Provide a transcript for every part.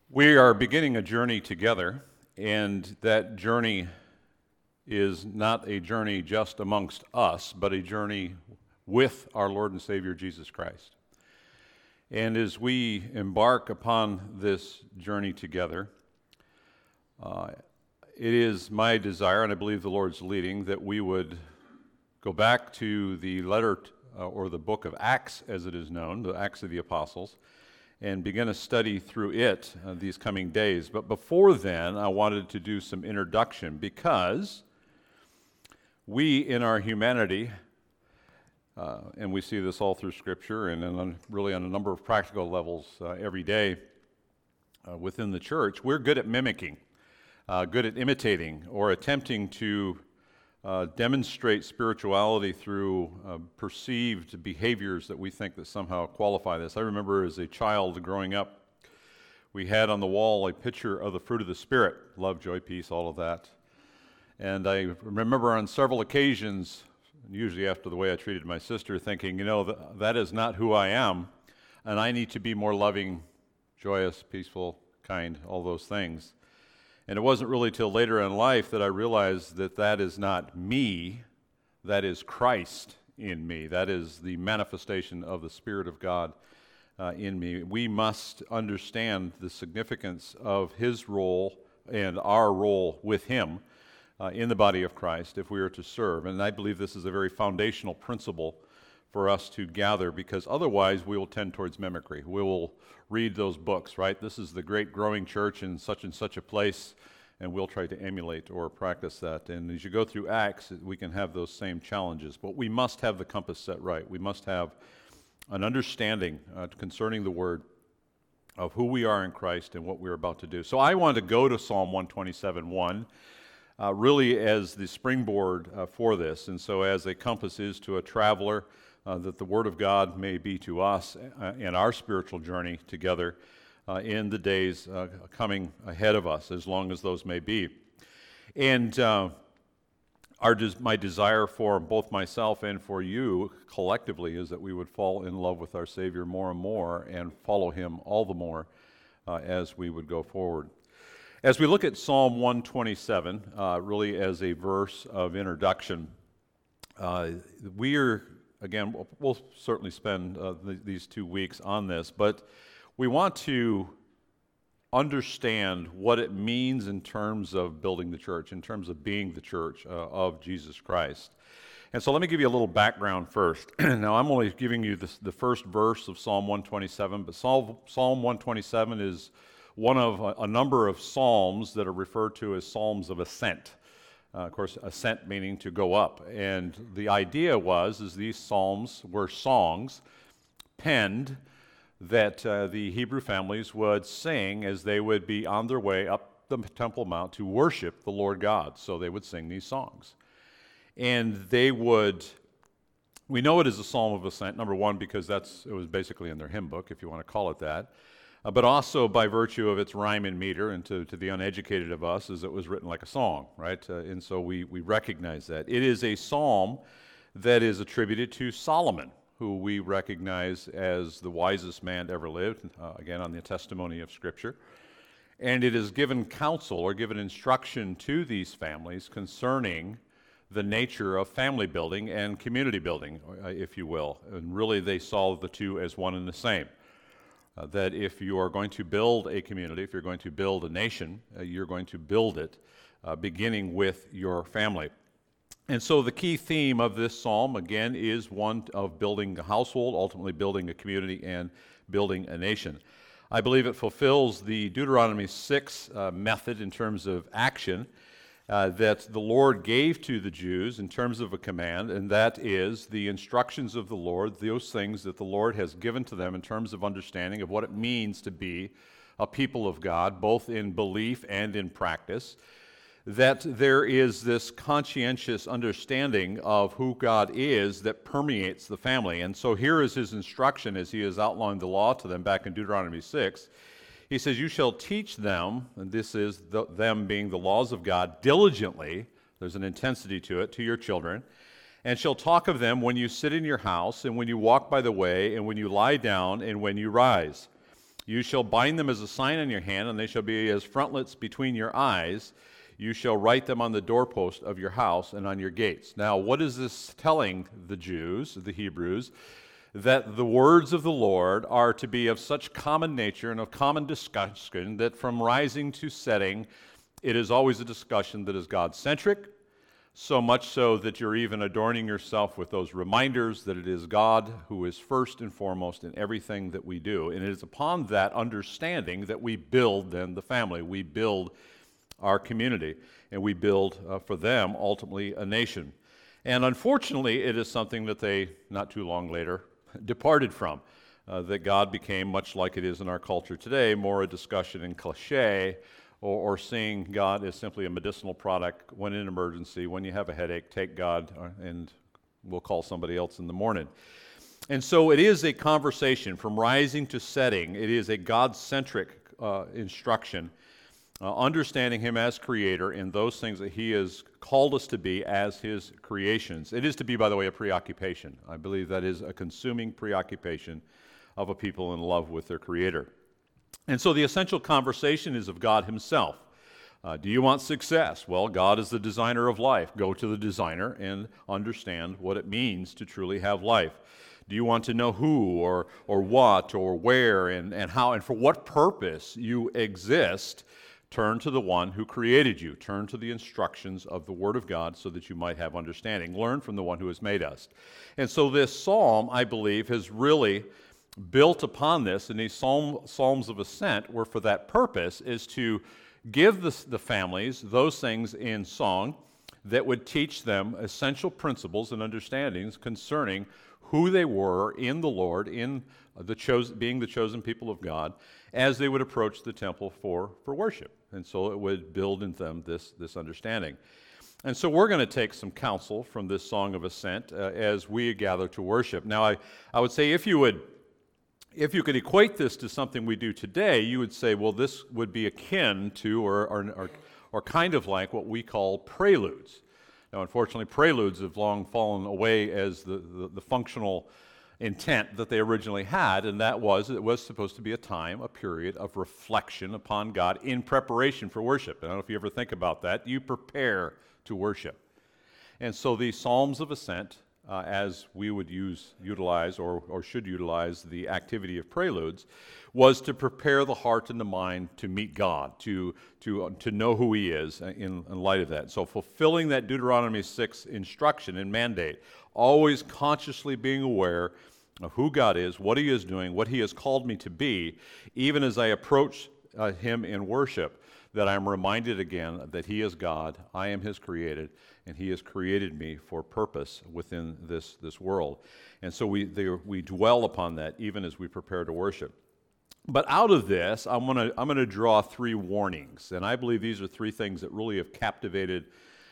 We are beginning a journey together, and that journey is not a journey just amongst us, but a journey with our Lord and Savior Jesus Christ. And as we embark upon this journey together, it is my desire, and I believe the Lord's leading, that we would go back to the letter or the book of Acts, as it is known, the Acts of the Apostles, and begin a study through it these coming days. But before then, I wanted to do some introduction because we in our humanity, and we see this all through Scripture and really on a number of practical levels every day within the church, we're good at mimicking, good at imitating or attempting to demonstrate spirituality through perceived behaviors that we think that somehow qualify this. I remember as a child growing up, we had on the wall a picture of the fruit of the Spirit, love, joy, peace, all of that. And I remember on several occasions, usually after the way I treated my sister, thinking, that is not who I am, and I need to be more loving, joyous, peaceful, kind, all those things. And it wasn't really till later in life that I realized that that is not me, that is Christ in me. That is the manifestation of the Spirit of God in me. We must understand the significance of His role and our role with Him in the body of Christ if we are to serve. And I believe this is a very foundational principle for us to gather, because otherwise we will tend towards mimicry. We will read those books, right? This is the great growing church in such and such a place, and we'll try to emulate or practice that. And as you go through Acts, we can have those same challenges. But we must have the compass set right. We must have an understanding concerning the Word of who we are in Christ and what we're about to do. So I want to go to Psalm 127:1. Really as the springboard for this. And so as a compass is to a traveler, that the Word of God may be to us in our spiritual journey together in the days coming ahead of us, as long as those may be. And my desire for both myself and for you collectively is that we would fall in love with our Savior more and more and follow Him all the more as we would go forward. As we look at Psalm 127, really as a verse of introduction, we'll certainly spend these 2 weeks on this, but we want to understand what it means in terms of building the church, in terms of being the church of Jesus Christ. And so let me give you a little background first. Now, I'm only giving you the first verse of Psalm 127, but Psalm 127 is one of a number of psalms that are referred to as psalms of ascent. Of course, ascent meaning to go up. And the idea is these psalms were songs penned that the Hebrew families would sing as they would be on their way up the Temple Mount to worship the Lord God. So they would sing these songs. And we know it is a psalm of ascent, number one, because it was basically in their hymn book, if you want to call it that. But also by virtue of its rhyme and meter, and to the uneducated of us, is it was written like a song, right? And so we recognize that. It is a psalm that is attributed to Solomon, who we recognize as the wisest man to ever lived, again on the testimony of Scripture. And it is given counsel or given instruction to these families concerning the nature of family building and community building, if you will. And really they saw the two as one and the same. That if you are going to build a community, if you're going to build a nation, you're going to build it beginning with your family. And so the key theme of this psalm, again, is one of building a household, ultimately building a community and building a nation. I believe it fulfills the Deuteronomy 6 method in terms of action that the Lord gave to the Jews in terms of a command, and that is the instructions of the Lord, those things that the Lord has given to them in terms of understanding of what it means to be a people of God, both in belief and in practice, that there is this conscientious understanding of who God is that permeates the family. And so here is His instruction as He has outlined the law to them back in Deuteronomy 6. He says, you shall teach them, and this is them being the laws of God, diligently, there's an intensity to it, to your children, and shall talk of them when you sit in your house, and when you walk by the way, and when you lie down, and when you rise. You shall bind them as a sign on your hand, and they shall be as frontlets between your eyes. You shall write them on the doorpost of your house and on your gates. Now, what is this telling the Jews, the Hebrews? That the words of the Lord are to be of such common nature and of common discussion that from rising to setting, it is always a discussion that is God-centric, so much so that you're even adorning yourself with those reminders that it is God who is first and foremost in everything that we do. And it is upon that understanding that we build then the family. We build our community, and we build for them ultimately a nation. And unfortunately, it is something that they, not too long later, departed from. That God became, much like it is in our culture today, more a discussion in cliche, or seeing God as simply a medicinal product when in emergency. When you have a headache, take God, and we'll call somebody else in the morning. And so it is a conversation from rising to setting. It is a God-centric instruction, understanding Him as Creator in those things that He has called us to be as His creations. It is to be, by the way, a preoccupation. I believe that is a consuming preoccupation of a people in love with their Creator. And so the essential conversation is of God Himself. Do you want success? Well, God is the designer of life. Go to the designer and understand what it means to truly have life. Do you want to know who or what or where and how and for what purpose you exist? Turn to the one who created you. Turn to the instructions of the Word of God so that you might have understanding. Learn from the one who has made us. And so this psalm, I believe, has really built upon this, and these psalms of ascent were for that purpose, is to give the families those things in song that would teach them essential principles and understandings concerning who they were in the Lord, in being the chosen people of God, as they would approach the temple for worship. And so it would build in them this understanding. And so we're going to take some counsel from this Song of Ascent as we gather to worship. Now, I would say if you could equate this to something we do today, you would say, well, this would be akin to or kind of like what we call preludes. Now, unfortunately, preludes have long fallen away as the functional intent that they originally had, and it was supposed to be a period of reflection upon God in preparation for worship. And I don't know if you ever think about that. You prepare to worship. And so these Psalms of Ascent, as we would utilize or should utilize the activity of preludes, was to prepare the heart and the mind to meet God, to know who He is in light of that. So fulfilling that Deuteronomy 6 instruction and mandate, always consciously being aware of who God is, what He is doing, what He has called me to be, even as I approach Him in worship, that I'm reminded again that He is God, I am His created, and He has created me for purpose within this world. And so we dwell upon that even as we prepare to worship. But out of this, I'm going to draw three warnings, and I believe these are three things that really have captivated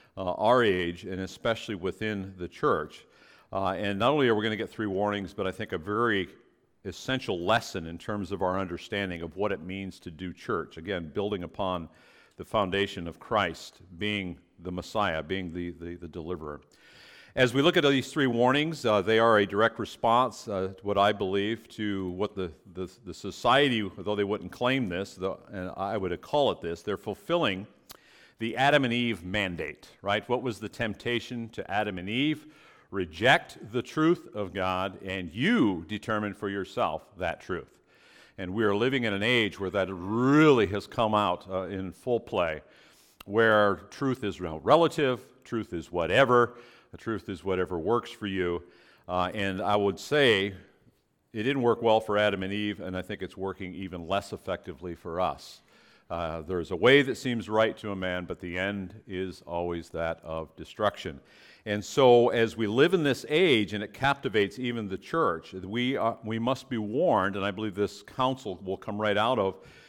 our age, and especially within the church. And not only are we going to get three warnings, but I think a very essential lesson in terms of our understanding of what it means to do church. Again, building upon the foundation of Christ being the Messiah, being the deliverer. As we look at these three warnings, they are a direct response, what I believe, to what the society, though they wouldn't claim this, and I would call it this, they're fulfilling the Adam and Eve mandate, right? What was the temptation to Adam and Eve? Reject the truth of God, and you determine for yourself that truth. And we are living in an age where that really has come out in full play, where truth is relative, truth is whatever, the truth is whatever works for you. And I would say it didn't work well for Adam and Eve, and I think it's working even less effectively for us. There's a way that seems right to a man, but the end is always that of destruction. And so as we live in this age, and it captivates even the church, we must be warned, and I believe this counsel will come right out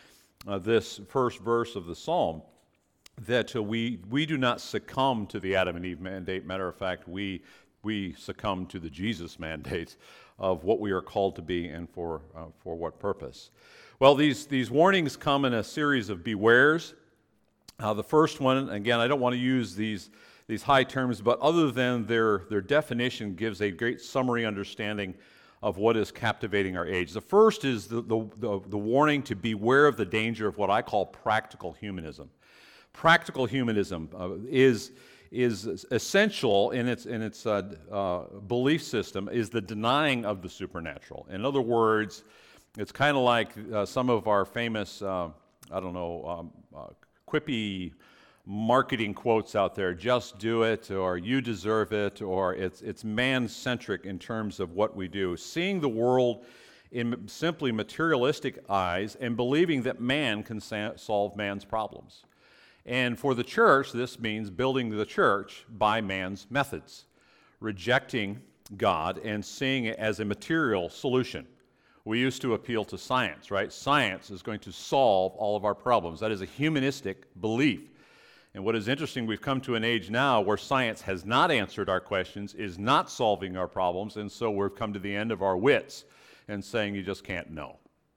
of this first verse of the psalm, that we do not succumb to the Adam and Eve mandate. Matter of fact, we succumb to the Jesus mandate of what we are called to be and for what purpose. Well, these warnings come in a series of bewares. The first one, again, I don't want to use these high terms, but other than their definition gives a great summary understanding of what is captivating our age. The first is the warning to beware of the danger of what I call practical humanism. Practical humanism is essential in its belief system, is the denying of the supernatural. In other words, it's kind of like some of our famous, quippy marketing quotes out there, just do it, or you deserve it, or it's man-centric in terms of what we do. Seeing the world in simply materialistic eyes and believing that man can solve man's problems. And for the church, this means building the church by man's methods, rejecting God and seeing it as a material solution. We used to appeal to science, right? Science is going to solve all of our problems. That is a humanistic belief. And what is interesting, we've come to an age now where science has not answered our questions, is not solving our problems, and so we've come to the end of our wits and saying you just can't know.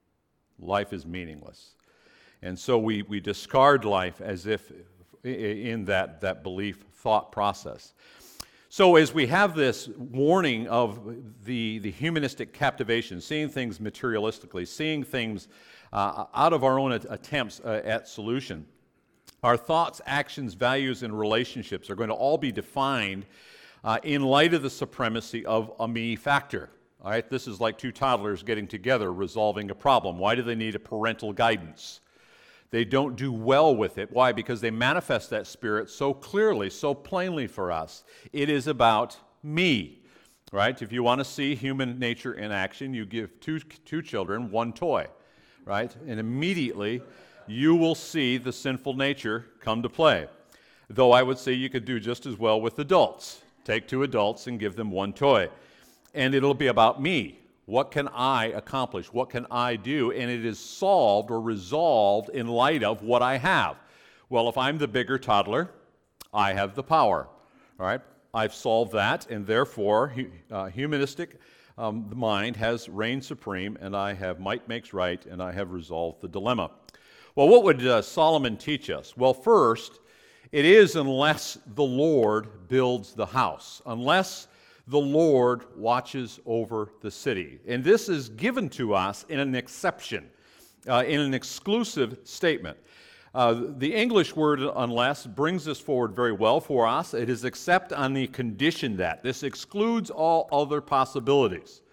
Life is meaningless. And so we discard life as if in that belief thought process. So as we have this warning of the humanistic captivation, seeing things materialistically, seeing things out of our own attempts at solution, our thoughts, actions, values, and relationships are going to all be defined in light of the supremacy of a me factor. All right, this is like two toddlers getting together, resolving a problem. Why do they need a parental guidance? They don't do well with it. Why? Because they manifest that spirit so clearly, so plainly for us. It is about me, right? If you want to see human nature in action, you give two children one toy, right? And immediately you will see the sinful nature come to play. Though I would say you could do just as well with adults. Take two adults and give them one toy. And it'll be about me. What can I accomplish? What can I do? And it is solved or resolved in light of what I have. Well, if I'm the bigger toddler, I have the power. All right? I've solved that, and therefore, humanistic mind has reigned supreme, and I have might makes right, and I have resolved the dilemma. Well, what would Solomon teach us? Well, first, it is unless the Lord builds the house, unless the Lord watches over the city. And this is given to us in an exception, in an exclusive statement. The English word unless brings this forward very well for us. It is except on the condition that. This excludes all other possibilities.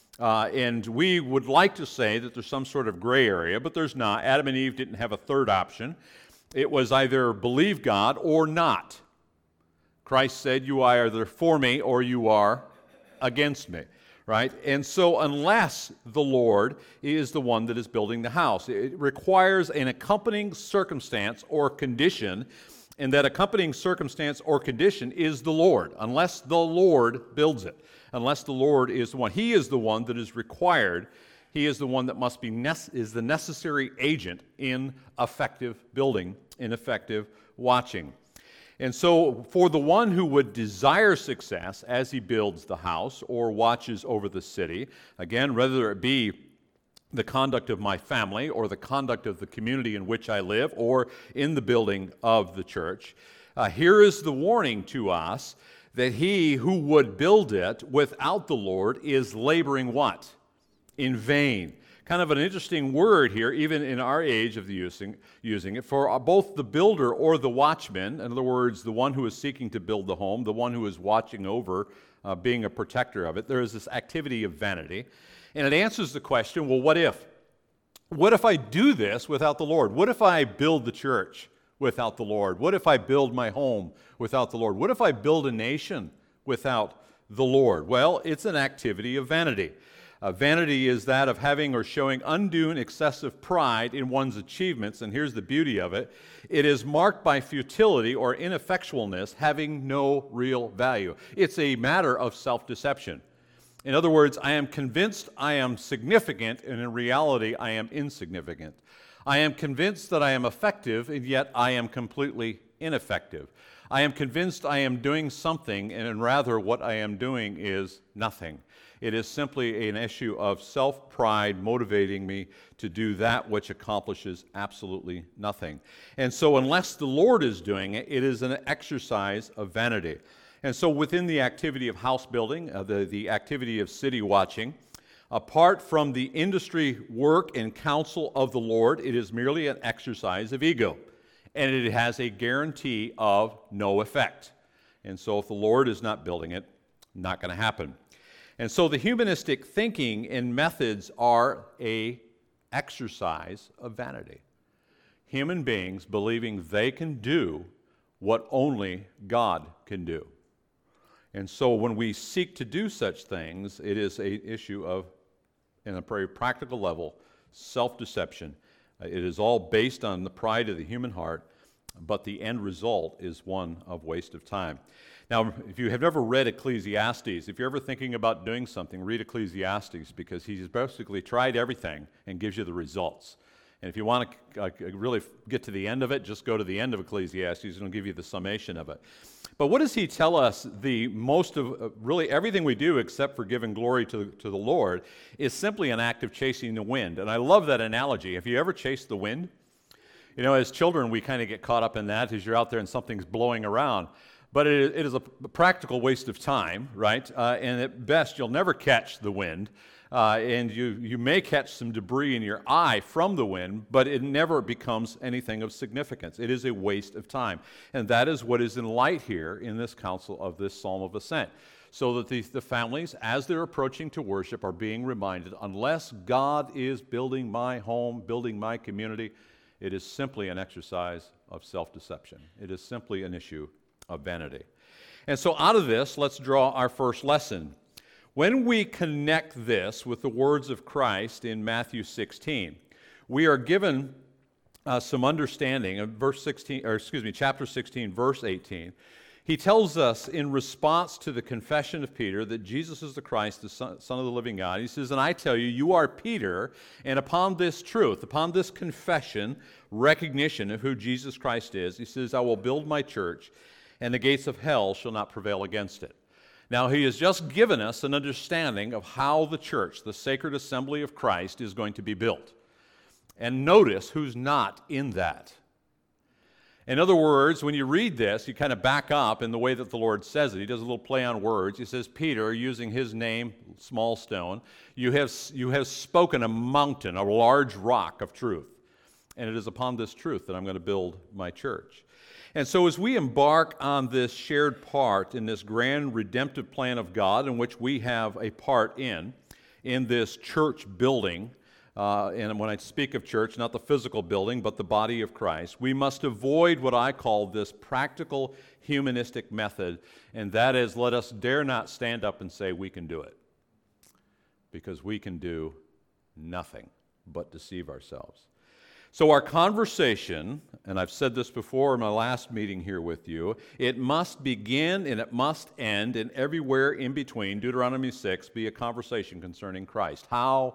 And we would like to say that there's some sort of gray area, but there's not. Adam and Eve didn't have a third option. It was either believe God or not. Christ said, you are either for me or you are against me, right? And so unless the Lord is the one that is building the house, it requires an accompanying circumstance or condition, and that accompanying circumstance or condition is the Lord, unless the Lord builds it, unless the Lord is the one. He is the one that is required. He is the one that must be is the necessary agent in effective building, in effective watching. And so for the one who would desire success as he builds the house or watches over the city, again, whether it be the conduct of my family or the conduct of the community in which I live or in the building of the church, here is the warning to us that he who would build it without the Lord is laboring what? In vain. Kind of an interesting word here, even in our age of using it, for both the builder or the watchman, in other words, the one who is seeking to build the home, the one who is watching over, being a protector of it. There is this activity of vanity. And it answers the question, well, what if? What if I do this without the Lord? What if I build the church without the Lord? What if I build my home without the Lord? What if I build a nation without the Lord? Well, it's an activity of vanity. Vanity is that of having or showing undue and excessive pride in one's achievements, and here's the beauty of it. It is marked by futility or ineffectualness, having no real value. It's a matter of self-deception. In other words, I am convinced I am significant, and in reality, I am insignificant. I am convinced that I am effective, and yet I am completely ineffective. I am convinced I am doing something, and rather what I am doing is nothing. It is simply an issue of self-pride motivating me to do that which accomplishes absolutely nothing. And so unless the Lord is doing it, it is an exercise of vanity. And so within the activity of house building, the activity of city watching, Apart from the industry work and counsel of the Lord, it is merely an exercise of ego, and it has a guarantee of no effect. And so if the Lord is not building it, not going to happen. And so the humanistic thinking and methods are a exercise of vanity. Human beings believing they can do what only God can do. And so when we seek to do such things, it is an issue of, in a very practical level, self-deception. It is all based on the pride of the human heart, but the end result is one of waste of time. Now, if you have never read Ecclesiastes, if you're ever thinking about doing something, read Ecclesiastes, because he's basically tried everything and gives you the results. And if you want to really get to the end of it, just go to the end of Ecclesiastes and it'll give you the summation of it. But what does he tell us? The most of really everything we do except for giving glory to the Lord is simply an act of chasing the wind. And I love that analogy. Have you ever chased the wind? You know, as children, we kind of get caught up in that as you're out there and something's blowing around. But it is a practical waste of time, right? And at best, you'll never catch the wind. And you may catch some debris in your eye from the wind, but it never becomes anything of significance. It is a waste of time. And that is what is in light here in this council of this Psalm of Ascent. So that the families, as they're approaching to worship, are being reminded, unless God is building my home, building my community, it is simply an exercise of self-deception. It is simply an issue of vanity. And so out of this, let's draw our first lesson. When we connect this with the words of Christ in Matthew 16, we are given some understanding of chapter 16, verse 18. He tells us in response to the confession of Peter that Jesus is the Christ, the Son of the living God. He says, "And I tell you, you are Peter, and upon this truth, upon this confession, recognition of who Jesus Christ is, he says, I will build my church, and the gates of hell shall not prevail against it." Now, he has just given us an understanding of how the church, the sacred assembly of Christ, is going to be built. And notice who's not in that. In other words, when you read this, you kind of back up in the way that the Lord says it. He does a little play on words. He says, Peter, using his name, small stone, you have spoken a mountain, a large rock of truth. And it is upon this truth that I'm going to build my church. And so as we embark on this shared part in this grand redemptive plan of God, in which we have a part in this church building, and when I speak of church, not the physical building, but the body of Christ, we must avoid what I call this practical humanistic method, and that is, let us dare not stand up and say we can do it, because we can do nothing but deceive ourselves. So our conversation, and I've said this before in my last meeting here with you, it must begin and it must end, and everywhere in between, Deuteronomy 6, be a conversation concerning Christ. How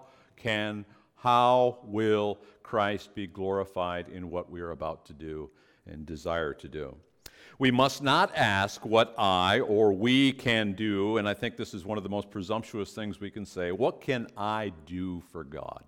will Christ be glorified in what we are about to do and desire to do? We must not ask what I or we can do, and I think this is one of the most presumptuous things we can say. What can I do for God?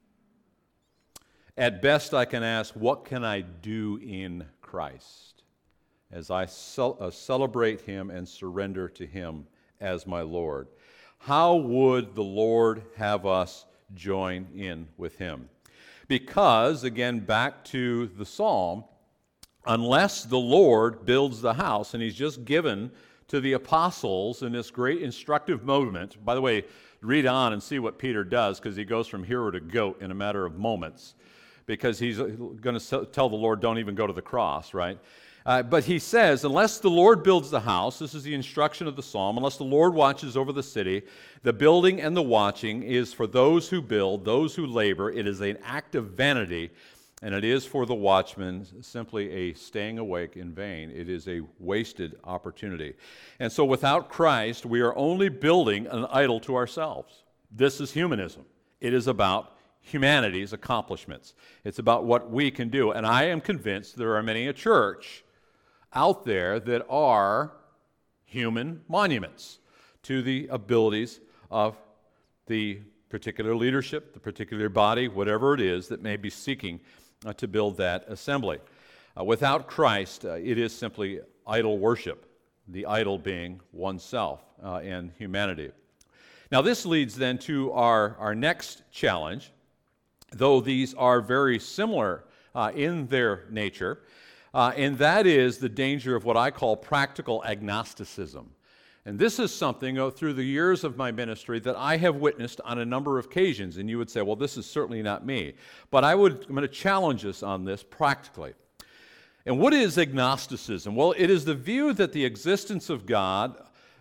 At best, I can ask, what can I do in Christ as I celebrate Him and surrender to Him as my Lord? How would the Lord have us join in with Him? Because, again, back to the Psalm, unless the Lord builds the house, and He's just given to the apostles in this great instructive moment. By the way, read on and see what Peter does, because he goes from hero to goat in a matter of moments. Because he's going to tell the Lord, don't even go to the cross, right? But he says, unless the Lord builds the house, this is the instruction of the psalm, unless the Lord watches over the city, the building and the watching is for those who build, those who labor. It is an act of vanity, and it is for the watchman simply a staying awake in vain. It is a wasted opportunity. And so without Christ, we are only building an idol to ourselves. This is humanism. It is about humanity's accomplishments. It's about what we can do. And I am convinced there are many a church out there that are human monuments to the abilities of the particular leadership, the particular body, whatever it is that may be seeking to build that assembly. Without Christ, it is simply idol worship, the idol being oneself and humanity. Now this leads then to our next challenge, though these are very similar in their nature, and that is the danger of what I call practical agnosticism. And this is something through the years of my ministry that I have witnessed on a number of occasions. And you would say, well, this is certainly not me. But I'm going to challenge us on this practically. And what is agnosticism? Well, it is the view that the existence of God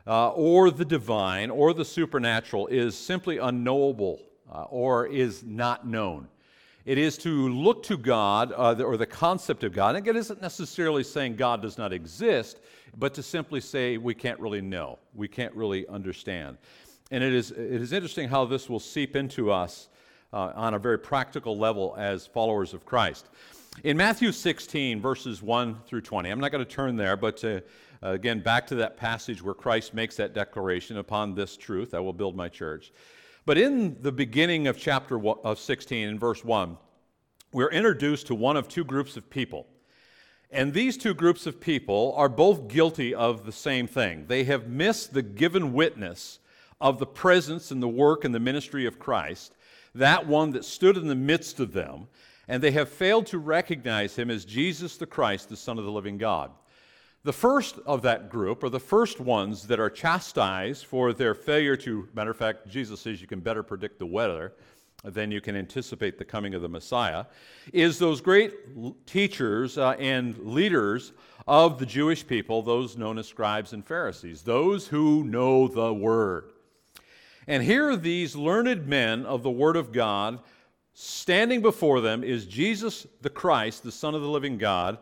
or the divine or the supernatural is simply unknowable or is not known. It is to look to God or the concept of God. And it isn't necessarily saying God does not exist, but to simply say we can't really know. We can't really understand. And it is interesting how this will seep into us on a very practical level as followers of Christ. In Matthew 16, verses 1 through 20, I'm not going to turn there, but again, back to that passage where Christ makes that declaration, upon this truth I will build my church. But in the beginning of chapter 16, in verse 1, we're introduced to one of two groups of people. And these two groups of people are both guilty of the same thing. They have missed the given witness of the presence and the work and the ministry of Christ, that one that stood in the midst of them, and they have failed to recognize him as Jesus the Christ, the Son of the living God. The first of that group, or the first ones that are chastised for their failure to, matter of fact, Jesus says you can better predict the weather than you can anticipate the coming of the Messiah, is those great teachers and leaders of the Jewish people, those known as scribes and Pharisees, those who know the Word. And here these learned men of the Word of God, standing before them is Jesus the Christ, the Son of the living God,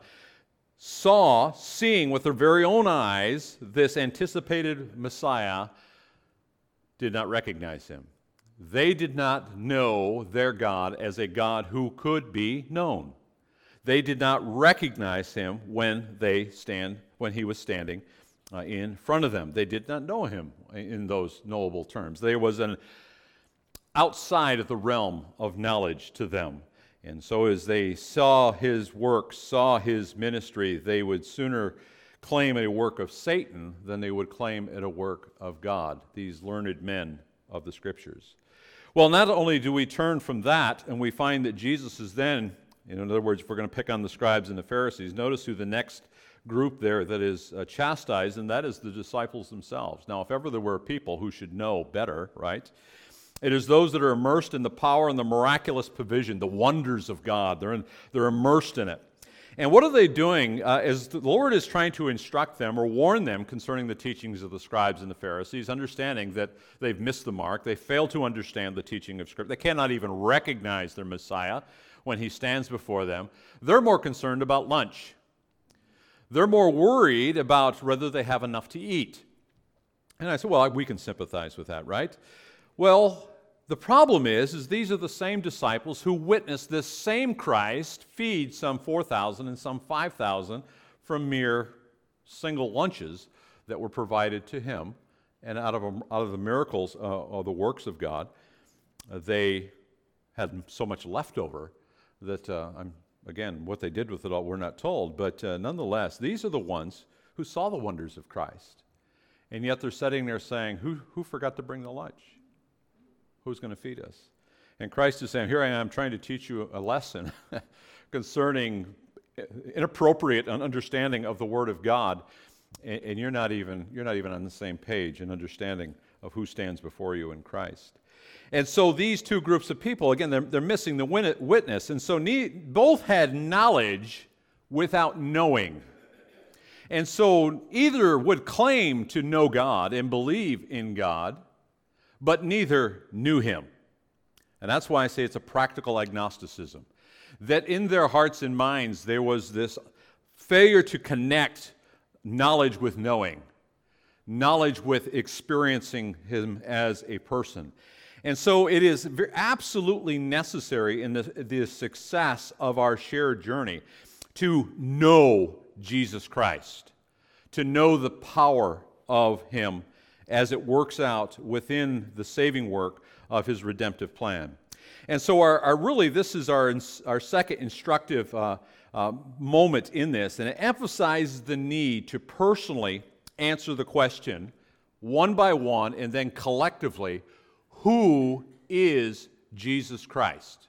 seeing with their very own eyes this anticipated Messiah, did not recognize him. They did not know their God as a God who could be known. They did not recognize him when he was standing in front of them. They did not know him in those knowable terms. There was an outside of the realm of knowledge to them. And so as they saw his work, saw his ministry, they would sooner claim a work of Satan than they would claim it a work of God, these learned men of the Scriptures. Well, not only do we turn from that and we find that Jesus is then, in other words, if we're going to pick on the scribes and the Pharisees, notice who the next group there that is chastised, and that is the disciples themselves. Now, if ever there were people who should know better, right? It is those that are immersed in the power and the miraculous provision, the wonders of God. They're immersed in it. And what are they doing as the Lord is trying to instruct them or warn them concerning the teachings of the scribes and the Pharisees, understanding that they've missed the mark. They fail to understand the teaching of Scripture. They cannot even recognize their Messiah when he stands before them. They're more concerned about lunch. They're more worried about whether they have enough to eat. And I said, well, we can sympathize with that, right? Well, the problem is these are the same disciples who witnessed this same Christ feed some 4,000 and some 5,000 from mere single lunches that were provided to him. And out of the miracles of the works of God, they had so much left over that, again, what they did with it all, we're not told. But nonetheless, these are the ones who saw the wonders of Christ. And yet they're sitting there saying, who forgot to bring the lunch? Who's going to feed us? And Christ is saying, here I am trying to teach you a lesson concerning inappropriate understanding of the Word of God, and you're not even on the same page in understanding of who stands before you in Christ. And so these two groups of people, again, they're missing the witness. And so both had knowledge without knowing. And so either would claim to know God and believe in God, but neither knew him. And that's why I say it's a practical agnosticism. That in their hearts and minds there was this failure to connect knowledge with knowing, knowledge with experiencing him as a person. And so it is absolutely necessary in the success of our shared journey to know Jesus Christ, to know the power of him as it works out within the saving work of his redemptive plan. And so this is our second instructive moment in this, and it emphasizes the need to personally answer the question, one by one, and then collectively, who is Jesus Christ?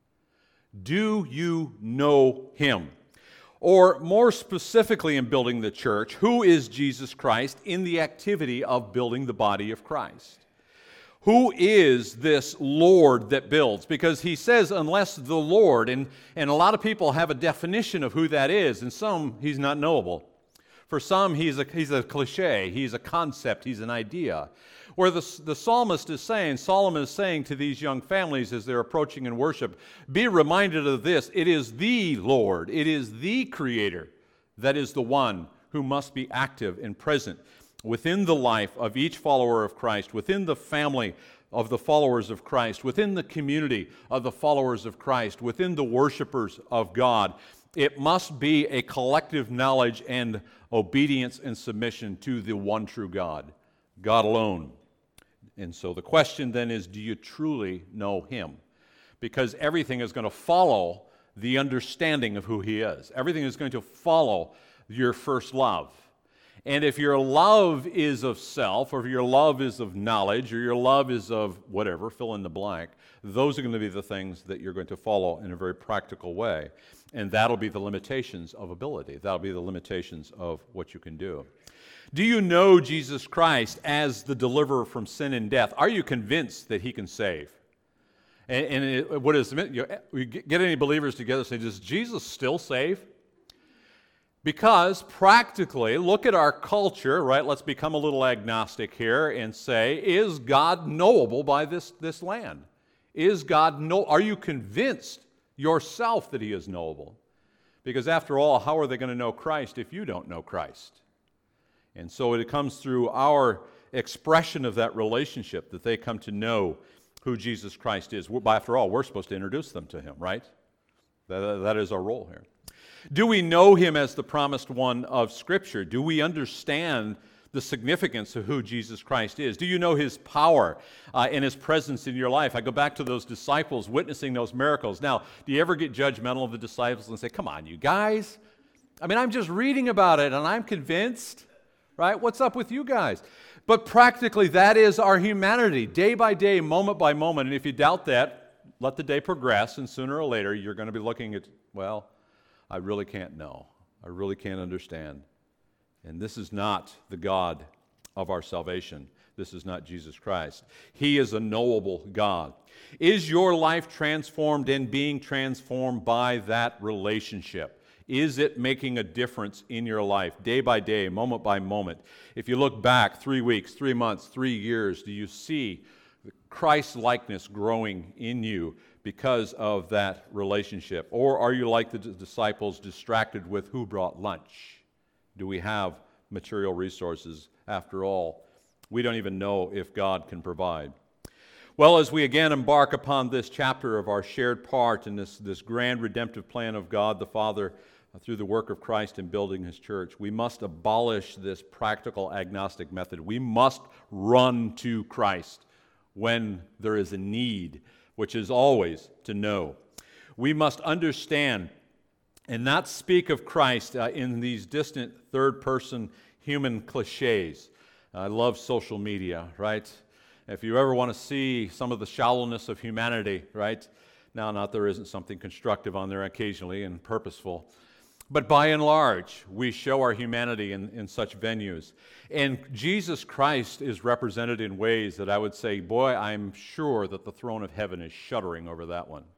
Do you know him? Or more specifically in building the church, who is Jesus Christ in the activity of building the body of Christ? Who is this Lord that builds? Because he says, unless the Lord, and a lot of people have a definition of who that is, and some, he's not knowable. For some, he's a cliche, he's a concept, he's an idea. Where the psalmist is saying, Solomon is saying to these young families as they're approaching in worship, be reminded of this, it is the Lord, it is the Creator that is the one who must be active and present within the life of each follower of Christ, within the family of the followers of Christ, within the community of the followers of Christ, within the worshipers of God. It must be a collective knowledge and obedience and submission to the one true God, God alone. And so the question then is, do you truly know him? Because everything is going to follow the understanding of who he is. Everything is going to follow your first love. And if your love is of self, or if your love is of knowledge, or your love is of whatever, fill in the blank, those are going to be the things that you're going to follow in a very practical way. And that'll be the limitations of ability. That'll be the limitations of what you can do. Do you know Jesus Christ as the deliverer from sin and death? Are you convinced that he can save? What is we get any believers together and say, does Jesus still save? Because practically, look at our culture, right? Let's become a little agnostic here and say, is God knowable by this land? Are you convinced yourself that he is knowable? Because after all, how are they going to know Christ if you don't know Christ? And so it comes through our expression of that relationship that they come to know who Jesus Christ is. After all, we're supposed to introduce them to him, right? That is our role here. Do we know him as the promised one of Scripture? Do we understand the significance of who Jesus Christ is? Do you know his power and his presence in your life? I go back to those disciples witnessing those miracles. Now, do you ever get judgmental of the disciples and say, come on, you guys? I mean, I'm just reading about it and I'm convinced, right? What's up with you guys? But practically, that is our humanity, day by day, moment by moment. And if you doubt that, let the day progress, and sooner or later, you're going to be looking at, well, I really can't know. I really can't understand. And this is not the God of our salvation. This is not Jesus Christ. He is a knowable God. Is your life transformed and being transformed by that relationship? Is it making a difference in your life, day by day, moment by moment? If you look back 3 weeks, 3 months, 3 years, do you see Christ-likeness growing in you because of that relationship? Or are you like the disciples, distracted with who brought lunch? Do we have material resources? After all, we don't even know if God can provide. Well, as we again embark upon this chapter of our shared part in this grand redemptive plan of God the Father through the work of Christ in building his church, we must abolish this practical agnostic method. We must run to Christ when there is a need, which is always to know. We must understand and not speak of Christ in these distant third-person human cliches. I love social media, right? If you ever want to see some of the shallowness of humanity, right? Now, not there isn't something constructive on there occasionally and purposeful. But by and large, we show our humanity in such venues. And Jesus Christ is represented in ways that I would say, boy, I'm sure that the throne of heaven is shuddering over that one.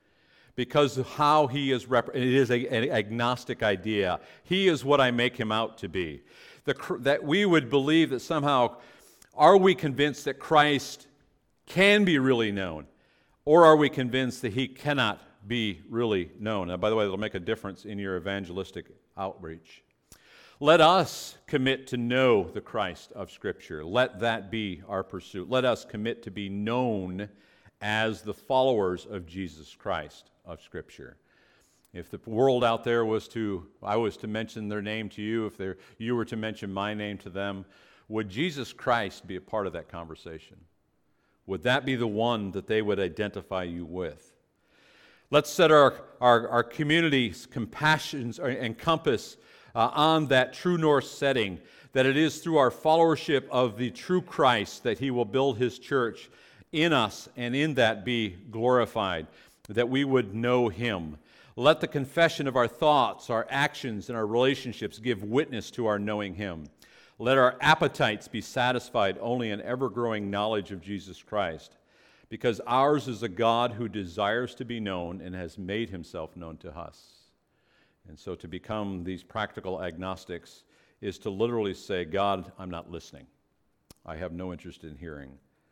Because of how he is, it is an agnostic idea. He is what I make him out to be. That we would believe that somehow, are we convinced that Christ can be really known? Or are we convinced that he cannot be really known? Now, by the way, it'll make a difference in your evangelistic outreach. Let us commit to know the Christ of Scripture. Let that be our pursuit. Let us commit to be known as the followers of Jesus Christ of Scripture. If the world out there I was to mention their name to you, if you were to mention my name to them, would Jesus Christ be a part of that conversation? Would that be the one that they would identify you with? Let's set our community's compassions and compass on that true north setting, that it is through our followership of the true Christ that he will build his church in us and in that be glorified, that we would know him. Let the confession of our thoughts, our actions, and our relationships give witness to our knowing him. Let our appetites be satisfied only in ever-growing knowledge of Jesus Christ, because ours is a God who desires to be known and has made himself known to us. And so to become these practical agnostics is to literally say, God, I'm not listening. I have no interest in hearing.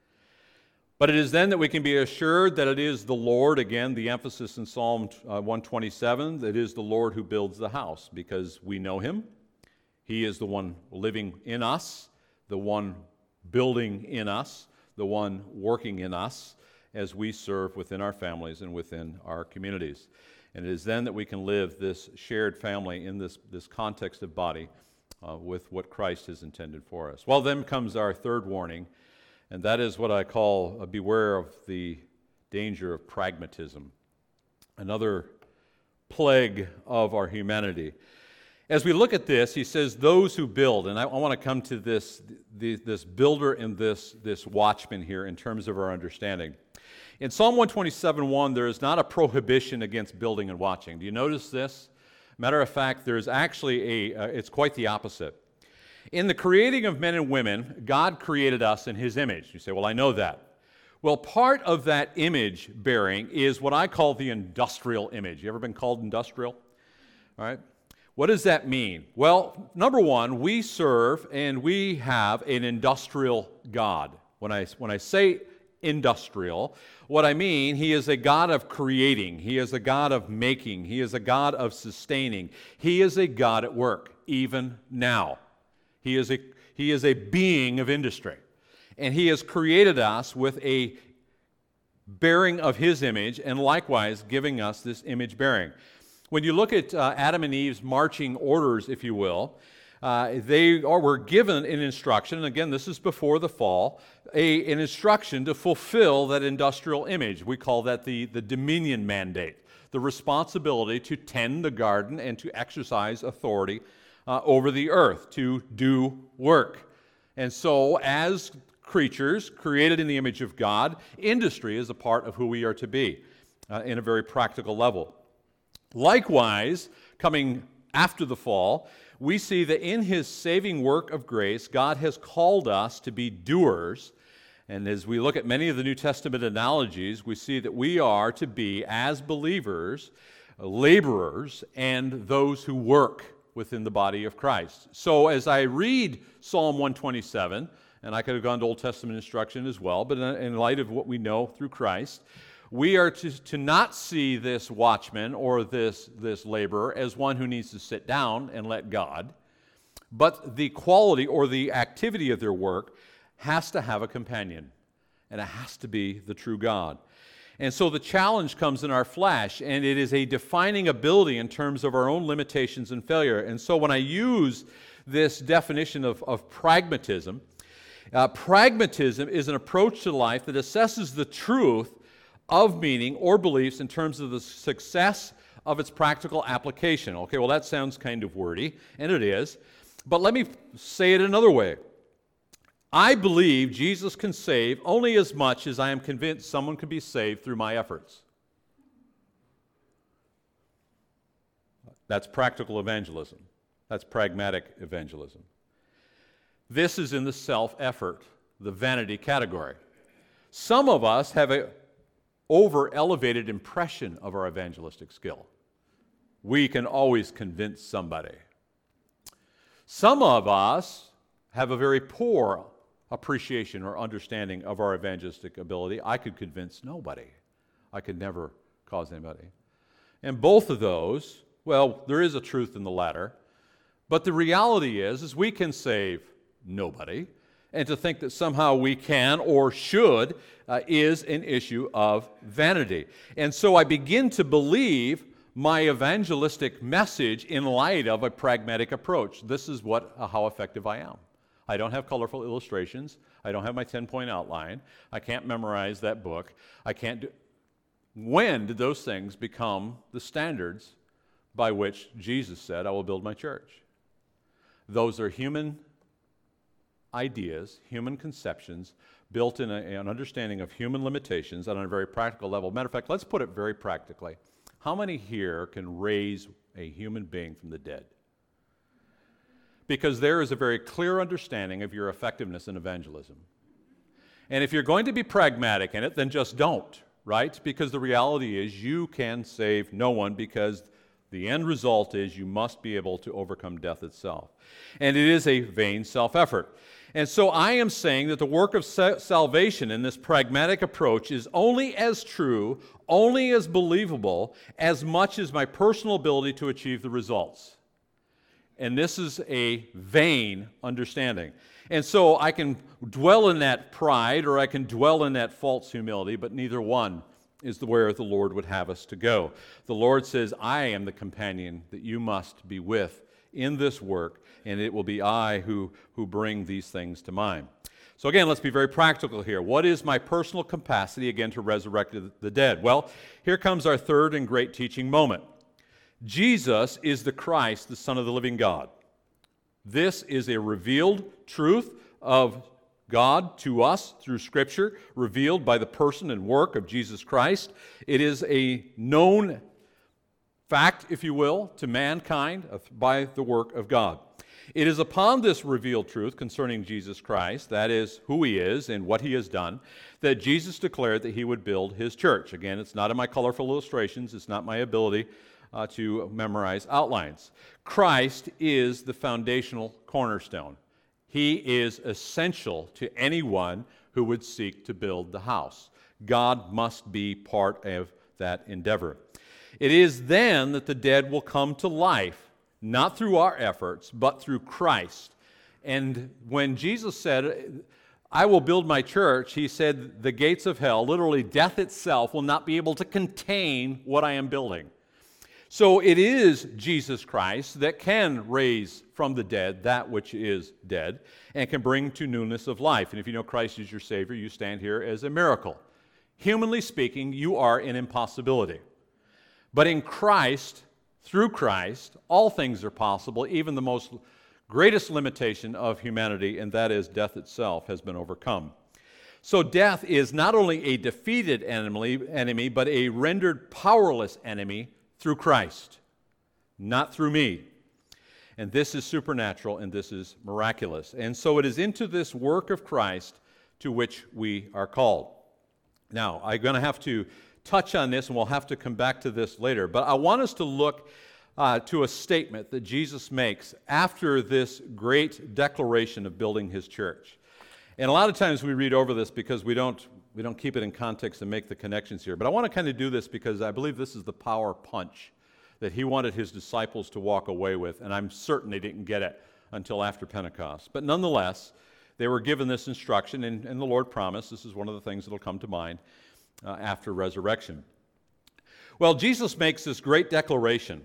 But it is then that we can be assured that it is the Lord, again, the emphasis in Psalm 127, that it is the Lord who builds the house, because we know him. He is the one living in us, the one building in us, the one working in us as we serve within our families and within our communities. And it is then that we can live this shared family in this context of body with what Christ has intended for us. Well, then comes our third warning, and that is what I call beware of the danger of pragmatism, another plague of our humanity. As we look at this, he says, those who build, and I want to come to this builder and this watchman here in terms of our understanding. In Psalm 127:1, there is not a prohibition against building and watching. Do you notice this? Matter of fact, there's actually it's quite the opposite. In the creating of men and women, God created us in his image. You say, well, I know that. Well, part of that image bearing is what I call the industrial image. You ever been called industrial? All right. What does that mean? Well, number one, we serve and we have an industrial God. When I say industrial, what I mean, he is a God of creating. He is a God of making. He is a God of sustaining. He is a God at work, even now. He is a being of industry. And he has created us with a bearing of his image, and likewise giving us this image bearing. When you look at Adam and Eve's marching orders, if you will, they were given an instruction, and again, this is before the fall, an instruction to fulfill that industrial image. We call that the dominion mandate, the responsibility to tend the garden and to exercise authority over the earth, to do work. And so, as creatures created in the image of God, industry is a part of who we are to be in a very practical level. Likewise, coming after the fall, we see that in his saving work of grace, God has called us to be doers. And as we look at many of the New Testament analogies, we see that we are to be, as believers, laborers and those who work within the body of Christ. So as I read Psalm 127, and I could have gone to Old Testament instruction as well, but in light of what we know through Christ, we are to not see this watchman or this laborer as one who needs to sit down and let God, but the quality or the activity of their work has to have a companion, and it has to be the true God. And so the challenge comes in our flesh, and it is a defining ability in terms of our own limitations and failure. And so when I use this definition of pragmatism, pragmatism is an approach to life that assesses the truth of meaning or beliefs in terms of the success of its practical application. Okay, well, that sounds kind of wordy, and it is. But let me say it another way. I believe Jesus can save only as much as I am convinced someone can be saved through my efforts. That's practical evangelism. That's pragmatic evangelism. This is in the self-effort, the vanity category. Some of us have a over-elevated impression of our evangelistic skill. We can always convince somebody. Some of us have a very poor appreciation or understanding of our evangelistic ability. I could convince nobody. I could never cause anybody. And both of those, well, there is a truth in the latter, but the reality is we can save nobody. And to think that somehow we can or should is an issue of vanity. And so I begin to believe my evangelistic message in light of a pragmatic approach. This is how effective I am. I don't have colorful illustrations. I don't have my 10-point outline. I can't memorize that book. I can't do... When did those things become the standards by which Jesus said, I will build my church? Those are human ideas, human conceptions, built in an understanding of human limitations and on a very practical level. Matter of fact, let's put it very practically. How many here can raise a human being from the dead? Because there is a very clear understanding of your effectiveness in evangelism. And if you're going to be pragmatic in it, then just don't, right? Because the reality is you can save no one, because the end result is you must be able to overcome death itself. And it is a vain self-effort. And so I am saying that the work of salvation in this pragmatic approach is only as true, only as believable, as much as my personal ability to achieve the results. And this is a vain understanding. And so I can dwell in that pride, or I can dwell in that false humility, but neither one is where the Lord would have us to go. The Lord says, I am the companion that you must be with in this work, and it will be I who bring these things to mind. So again, let's be very practical here. What is my personal capacity, again, to resurrect the dead? Well, here comes our third and great teaching moment. Jesus is the Christ, the Son of the living God. This is a revealed truth of God to us through Scripture, revealed by the person and work of Jesus Christ. It is a known fact, if you will, to mankind by the work of God. It is upon this revealed truth concerning Jesus Christ, that is, who he is and what he has done, that Jesus declared that he would build his church. Again, it's not in my colorful illustrations, it's not my ability to memorize outlines. Christ is the foundational cornerstone. He is essential to anyone who would seek to build the house. God must be part of that endeavor. It is then that the dead will come to life, not through our efforts, but through Christ. And when Jesus said, I will build my church, he said the gates of hell, literally death itself, will not be able to contain what I am building. So it is Jesus Christ that can raise from the dead that which is dead and can bring to newness of life. And if you know Christ is your Savior, you stand here as a miracle. Humanly speaking, you are an impossibility. But in Christ, through Christ, all things are possible, even the most greatest limitation of humanity, and that is death itself, has been overcome. So death is not only a defeated enemy, but a rendered powerless enemy through Christ, not through me. And this is supernatural and this is miraculous. And so it is into this work of Christ to which we are called. Now, I'm going to have to touch on this, and we'll have to come back to this later, but I want us to look to a statement that Jesus makes after this great declaration of building his church. And a lot of times we read over this because we don't keep it in context and make the connections here. But I want to kind of do this because I believe this is the power punch that he wanted his disciples to walk away with, and I'm certain they didn't get it until after Pentecost. But nonetheless, they were given this instruction, and the Lord promised, this is one of the things that will come to mind after resurrection. Well, Jesus makes this great declaration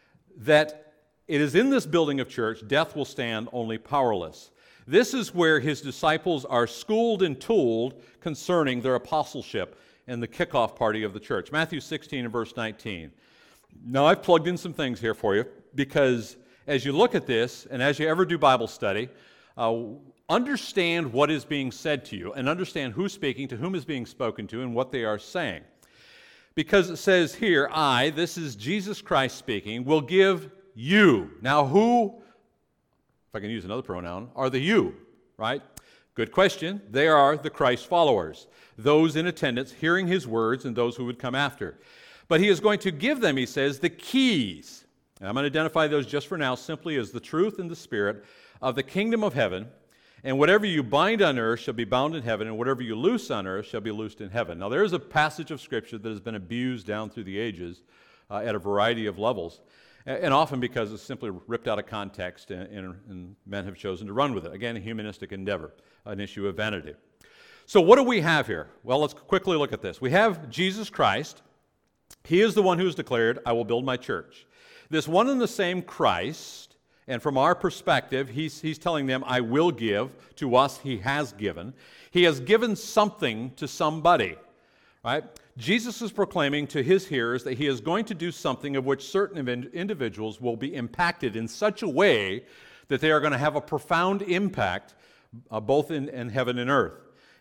that it is in this building of church, death will stand only powerless. This is where his disciples are schooled and tooled concerning their apostleship and the kickoff party of the church. Matthew 16 and verse 19. Now, I've plugged in some things here for you because as you look at this and as you ever do Bible study, understand what is being said to you and understand who's speaking, to whom is being spoken to, and what they are saying. Because it says here, this is Jesus Christ speaking, will give you. Now, who, if I can use another pronoun, are the you, right? Good question. They are the Christ followers, those in attendance, hearing his words, and those who would come after. But he is going to give them, he says, the keys. And I'm going to identify those just for now simply as the truth and the spirit of the kingdom of heaven. And whatever you bind on earth shall be bound in heaven, and whatever you loose on earth shall be loosed in heaven. Now, there is a passage of Scripture that has been abused down through the ages at a variety of levels, and often because it's simply ripped out of context, and men have chosen to run with it. Again, a humanistic endeavor, an issue of vanity. So what do we have here? Well, let's quickly look at this. We have Jesus Christ. He is the one who has declared, I will build my church. This one and the same Christ, and from our perspective, he's telling them, I will give. To us, he has given. He has given something to somebody, right? Jesus is proclaiming to his hearers that he is going to do something of which certain individuals will be impacted in such a way that they are going to have a profound impact both in heaven and earth.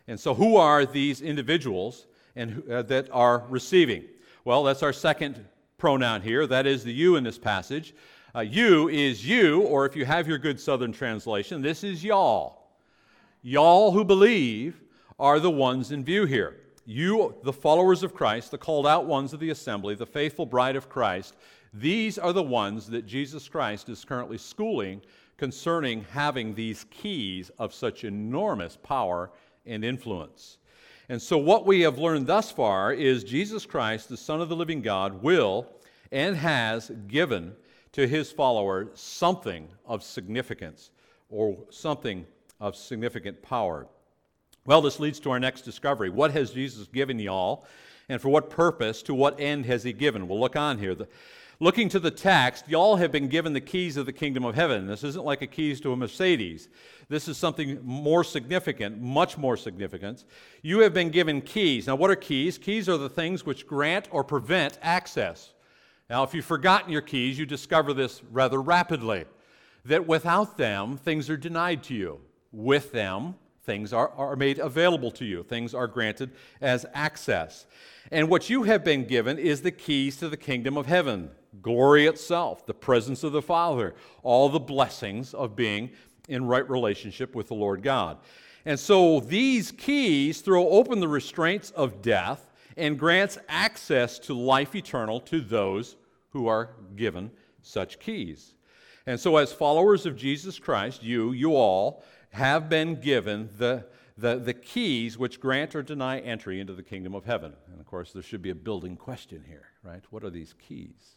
And so who are these individuals and that are receiving? Well, that's our second pronoun here. That is the you in this passage. You is you, or if you have your good Southern translation, this is y'all. Y'all who believe are the ones in view here. You, the followers of Christ, the called out ones of the assembly, the faithful bride of Christ, these are the ones that Jesus Christ is currently schooling concerning having these keys of such enormous power and influence. And so what we have learned thus far is Jesus Christ, the Son of the living God, will and has given to his followers something of significance or something of significant power. Well, this leads to our next discovery. What has Jesus given y'all, and for what purpose, to what end has he given? We'll look on here. Looking to the text, y'all have been given the keys of the kingdom of heaven. This isn't like a keys to a Mercedes. This is something more significant, much more significant. You have been given keys. Now, what are keys? Keys are the things which grant or prevent access. Now, if you've forgotten your keys, you discover this rather rapidly, that without them, things are denied to you. With them, things are made available to you. Things are granted as access. And what you have been given is the keys to the kingdom of heaven, glory itself, the presence of the Father, all the blessings of being in right relationship with the Lord God. And so these keys throw open the restraints of death and grants access to life eternal to those who are given such keys. And so as followers of Jesus Christ, you all have been given the keys which grant or deny entry into the kingdom of heaven. And of course, there should be a building question here, right? What are these keys?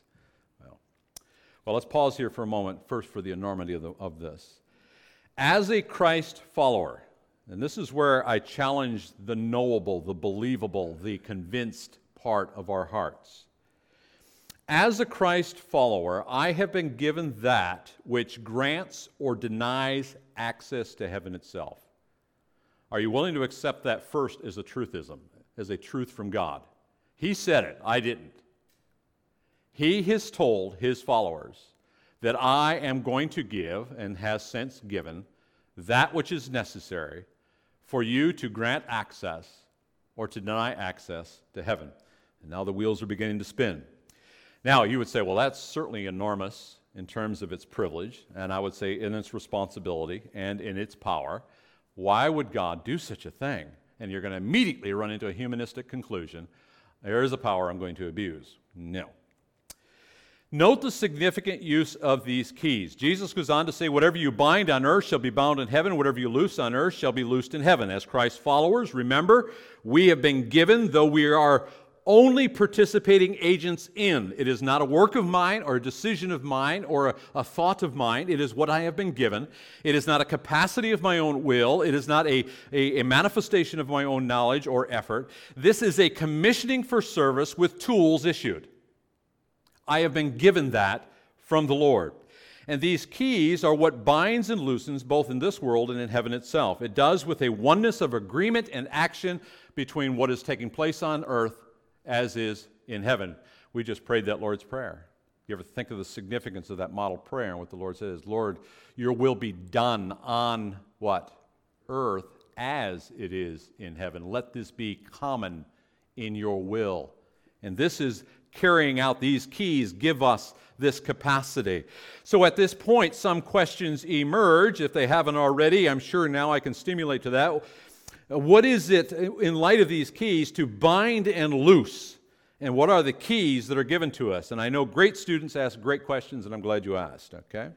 Well, let's pause here for a moment, first for the enormity of this. As a Christ follower, and this is where I challenge the knowable, the believable, the convinced part of our hearts. As a Christ follower, I have been given that which grants or denies access to heaven itself. Are you willing to accept that first as a truthism, as a truth from God? He said it, I didn't. He has told his followers that I am going to give, and has since given, that which is necessary for you to grant access or to deny access to heaven. And now the wheels are beginning to spin. Now, you would say, well, that's certainly enormous in terms of its privilege, and I would say in its responsibility and in its power. Why would God do such a thing? And you're going to immediately run into a humanistic conclusion. There is a power I'm going to abuse. No. Note the significant use of these keys. Jesus goes on to say, whatever you bind on earth shall be bound in heaven, whatever you loose on earth shall be loosed in heaven. As Christ's followers, remember, we have been given, though we are only participating agents in. It is not a work of mine or a decision of mine or a thought of mine. It is what I have been given. It is not a capacity of my own will. It is not a manifestation of my own knowledge or effort. This is a commissioning for service with tools issued. I have been given that from the Lord. And these keys are what binds and loosens both in this world and in heaven itself. It does with a oneness of agreement and action between what is taking place on earth as is in heaven. We just prayed that Lord's Prayer. You ever think of the significance of that model prayer and what the Lord says? Lord, your will be done on what? Earth as it is in heaven. Let this be common in your will. And this is carrying out these keys give us this capacity. So at this point, some questions emerge. If they haven't already, I'm sure now I can stimulate to that. What is it, in light of these keys, to bind and loose? And what are the keys that are given to us? And I know great students ask great questions, and I'm glad you asked, okay?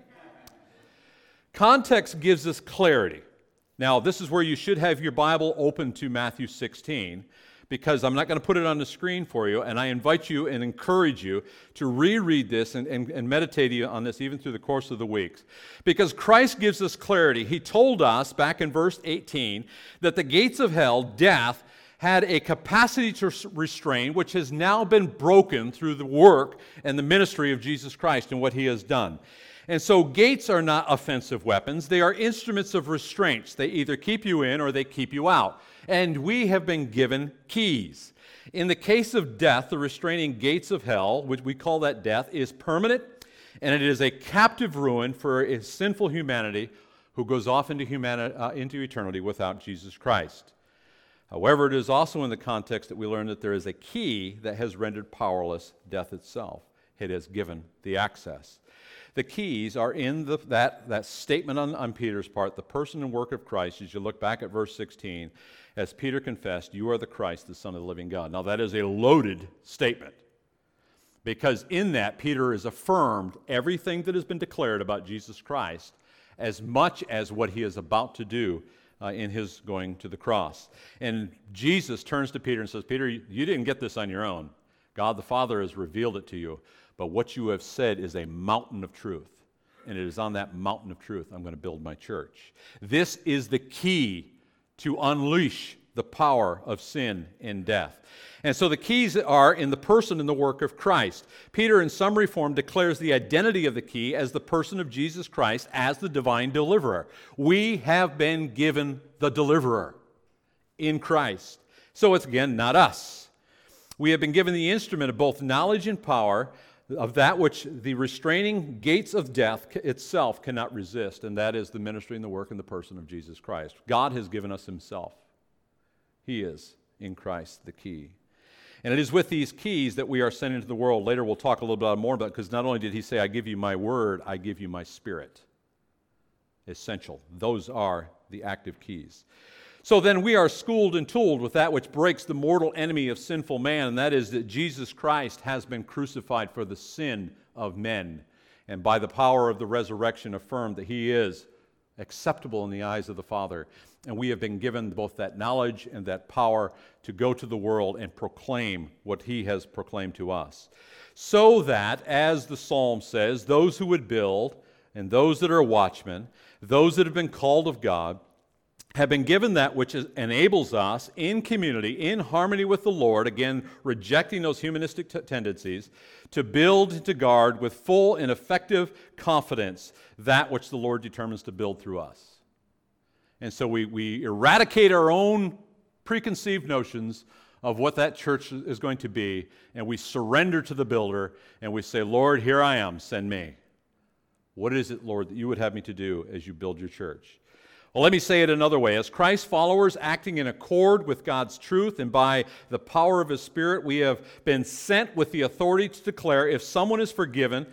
Context gives us clarity. Now, this is where you should have your Bible open to Matthew 16, because I'm not going to put it on the screen for you, and I invite you and encourage you to reread this and meditate on this even through the course of the weeks. Because Christ gives us clarity. He told us back in verse 18 that the gates of hell, death, had a capacity to restrain, which has now been broken through the work and the ministry of Jesus Christ and what he has done. And so gates are not offensive weapons. They are instruments of restraints. They either keep you in or they keep you out. And we have been given keys. In the case of death, the restraining gates of hell, which we call that death, is permanent, and it is a captive ruin for a sinful humanity who goes off into eternity without Jesus Christ. However, it is also in the context that we learn that there is a key that has rendered powerless death itself. It has given the access. The keys are in that statement on Peter's part, the person and work of Christ. As you look back at verse 16, as Peter confessed, "You are the Christ, the Son of the living God." Now that is a loaded statement, because in that Peter has affirmed everything that has been declared about Jesus Christ as much as what he is about to do in his going to the cross. And Jesus turns to Peter and says, "Peter, you didn't get this on your own. God the Father has revealed it to you. But what you have said is a mountain of truth. And it is on that mountain of truth I'm going to build my church." This is the key to unleash the power of sin and death. And so the keys are in the person and the work of Christ. Peter, in summary form, declares the identity of the key as the person of Jesus Christ as the divine deliverer. We have been given the deliverer in Christ. So it's, again, not us. We have been given the instrument of both knowledge and power of that which the restraining gates of death itself cannot resist, and that is the ministry and the work and the person of Jesus Christ. God has given us himself. He is, in Christ, the key. And it is with these keys that we are sent into the world. Later we'll talk a little bit more about it, because not only did he say, "I give you my word, I give you my spirit." Essential. Those are the active keys. So then we are schooled and tooled with that which breaks the mortal enemy of sinful man, and that is that Jesus Christ has been crucified for the sin of men, and by the power of the resurrection affirmed that he is acceptable in the eyes of the Father. And we have been given both that knowledge and that power to go to the world and proclaim what he has proclaimed to us. So that, as the psalm says, those who would build and those that are watchmen, those that have been called of God, have been given that which enables us in community, in harmony with the Lord, again, rejecting those humanistic tendencies, to build and to guard with full and effective confidence that which the Lord determines to build through us. And so we eradicate our own preconceived notions of what that church is going to be, and we surrender to the builder, and we say, "Lord, here I am, send me. What is it, Lord, that you would have me to do as you build your church?" Well, let me say it another way. As Christ's followers acting in accord with God's truth and by the power of his Spirit, we have been sent with the authority to declare if someone is forgiven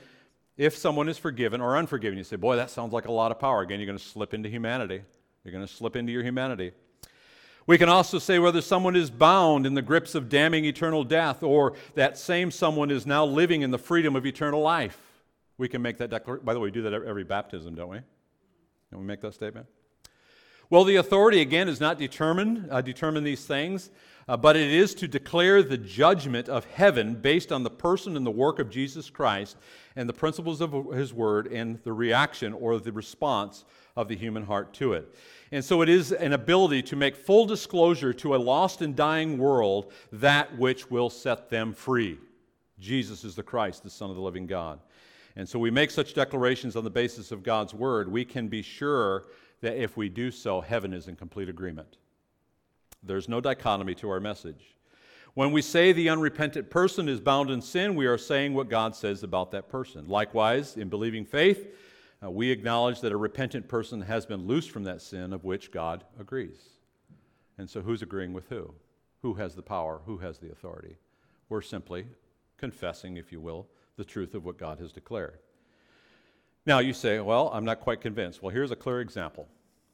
or unforgiven. You say, "Boy, that sounds like a lot of power." Again, you're going to slip into humanity. You're going to slip into your humanity. We can also say whether someone is bound in the grips of damning eternal death, or that same someone is now living in the freedom of eternal life. We can make that declaration. By the way, we do that at every baptism, don't we? Don't we make that statement? Well, the authority, again, is not determine these things, but it is to declare the judgment of heaven based on the person and the work of Jesus Christ and the principles of his word and the reaction or the response of the human heart to it. And so it is an ability to make full disclosure to a lost and dying world that which will set them free. Jesus is the Christ, the Son of the living God. And so we make such declarations on the basis of God's word. We can be sure that if we do so, heaven is in complete agreement. There's no dichotomy to our message. When we say the unrepentant person is bound in sin, we are saying what God says about that person. Likewise, in believing faith, we acknowledge that a repentant person has been loosed from that sin of which God agrees. And so who's agreeing with who? Who has the power? Who has the authority? We're simply confessing, if you will, the truth of what God has declared. Now you say, "Well, I'm not quite convinced." Well, here's a clear example.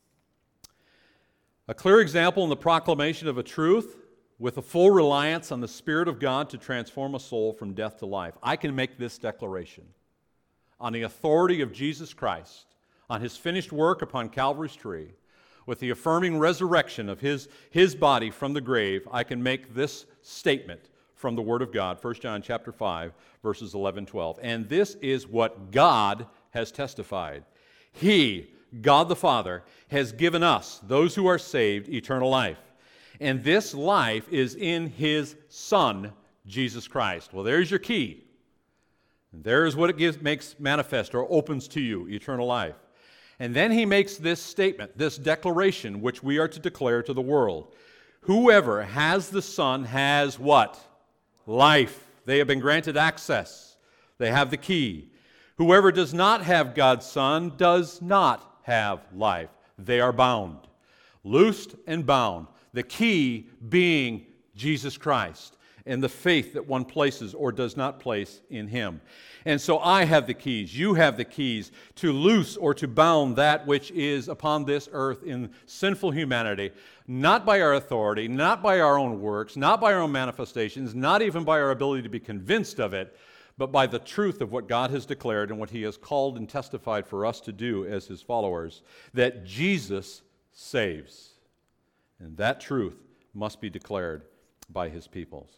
A clear example in the proclamation of a truth with a full reliance on the Spirit of God to transform a soul from death to life. I can make this declaration on the authority of Jesus Christ, on his finished work upon Calvary's tree, with the affirming resurrection of his body from the grave. I can make this statement from the Word of God, 1 John chapter 5, verses 11, 12. And this is what God has testified. He, God the Father, has given us, those who are saved, eternal life. And this life is in his Son, Jesus Christ. Well, there's your key. And there's what it makes manifest or opens to you, eternal life. And then he makes this statement, this declaration, which we are to declare to the world. Whoever has the Son has what? Life. They have been granted access. They have the key. Whoever does not have God's Son does not have life. They are bound. Loosed and bound. The key being Jesus Christ and the faith that one places or does not place in Him. And so I have the keys, you have the keys to loose or to bound that which is upon this earth in sinful humanity, not by our authority, not by our own works, not by our own manifestations, not even by our ability to be convinced of it, but by the truth of what God has declared and what He has called and testified for us to do as His followers, that Jesus saves. And that truth must be declared by His peoples.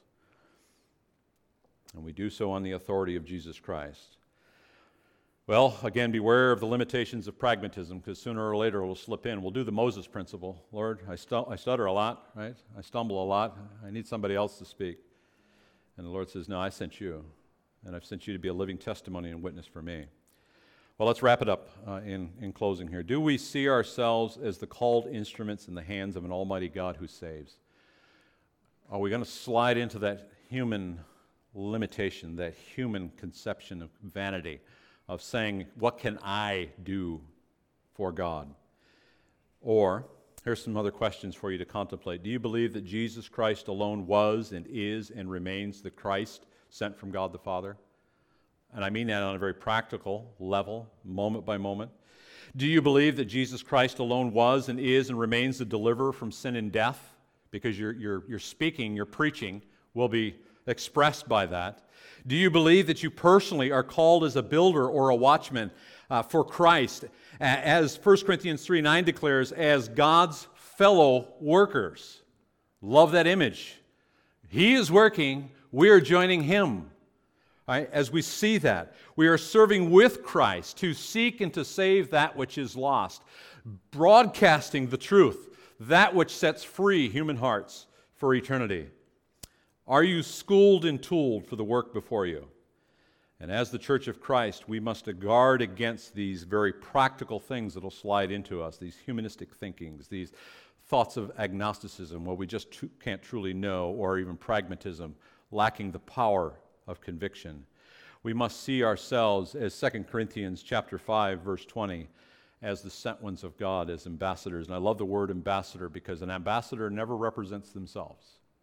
And we do so on the authority of Jesus Christ. Well, again, beware of the limitations of pragmatism, because sooner or later we'll slip in. We'll do the Moses principle. Lord, I stutter a lot, right? I stumble a lot. I need somebody else to speak. And the Lord says, no, I sent you. And I've sent you to be a living testimony and witness for me. Well, let's wrap it up in closing here. Do we see ourselves as the called instruments in the hands of an almighty God who saves? Are we going to slide into that human limitation, that human conception of vanity, of saying, what can I do for God? Or, here's some other questions for you to contemplate. Do you believe that Jesus Christ alone was and is and remains the Christ sent from God the Father? And I mean that on a very practical level, moment by moment. Do you believe that Jesus Christ alone was and is and remains the deliverer from sin and death? Because your speaking, your preaching will be expressed by that. Do you believe that you personally are called as a builder or a watchman for Christ, as 1 Corinthians 3:9 declares, as God's fellow workers? Love that image. He is working, we are joining Him. Right? As we see that, we are serving with Christ to seek and to save that which is lost, broadcasting the truth, that which sets free human hearts for eternity. Are you schooled and tooled for the work before you? And as the Church of Christ, we must guard against these very practical things that will slide into us, these humanistic thinkings, these thoughts of agnosticism, where we just can't truly know, or even pragmatism, lacking the power of conviction. We must see ourselves, as 2 Corinthians chapter 5, verse 20, as the sent ones of God, as ambassadors. And I love the word ambassador, because an ambassador never represents themselves.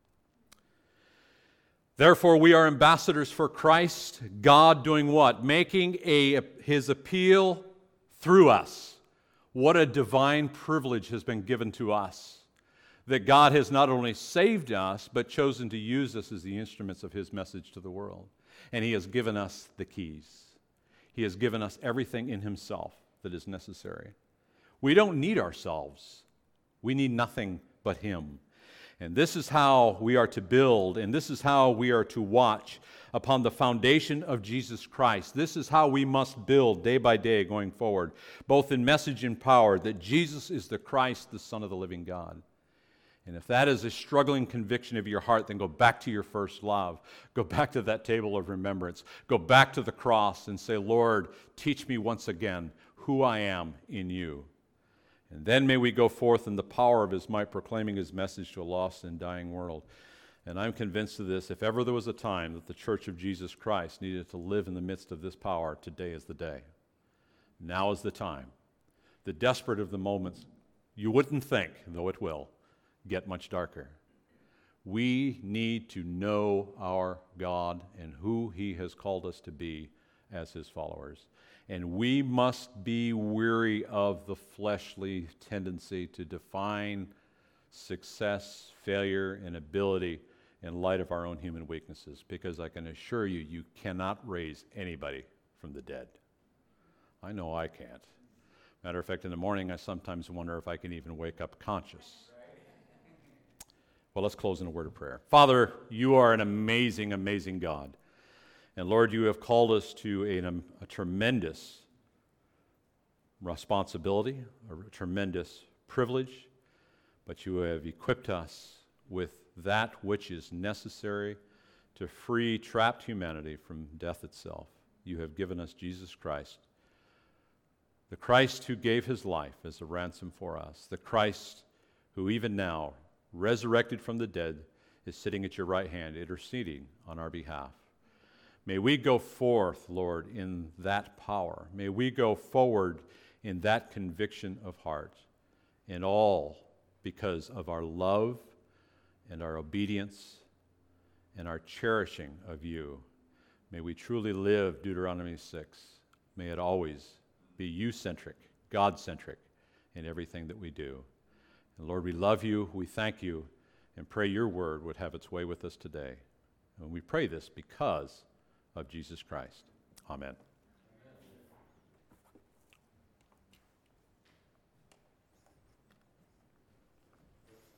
Therefore, we are ambassadors for Christ, God doing what? Making His appeal through us. What a divine privilege has been given to us, that God has not only saved us, but chosen to use us as the instruments of His message to the world. And He has given us the keys. He has given us everything in Himself that is necessary. We don't need ourselves. We need nothing but Him. And this is how we are to build, and this is how we are to watch upon the foundation of Jesus Christ. This is how we must build day by day going forward, both in message and power, that Jesus is the Christ, the Son of the living God. And if that is a struggling conviction of your heart, then go back to your first love. Go back to that table of remembrance. Go back to the cross and say, Lord, teach me once again who I am in you. And then may we go forth in the power of His might, proclaiming His message to a lost and dying world. And I'm convinced of this. If ever there was a time that the Church of Jesus Christ needed to live in the midst of this power, today is the day. Now is the time. The desperate of the moments, you wouldn't think, though it will, get much darker. We need to know our God and who He has called us to be as His followers. And we must be weary of the fleshly tendency to define success, failure, and ability in light of our own human weaknesses, because I can assure you, you cannot raise anybody from the dead. I know I can't. Matter of fact, in the morning, I sometimes wonder if I can even wake up conscious. Well, let's close in a word of prayer. Father, you are an amazing, amazing God. And Lord, you have called us to a tremendous responsibility, a tremendous privilege, but you have equipped us with that which is necessary to free trapped humanity from death itself. You have given us Jesus Christ, the Christ who gave His life as a ransom for us, the Christ who even now, resurrected from the dead, is sitting at your right hand, interceding on our behalf. May we go forth, Lord, in that power. May we go forward in that conviction of heart, and all because of our love and our obedience and our cherishing of you. May we truly live Deuteronomy 6. May it always be you-centric, God-centric in everything that we do. And Lord, we love you, we thank you, and pray your word would have its way with us today. And we pray this because of Jesus Christ. Amen.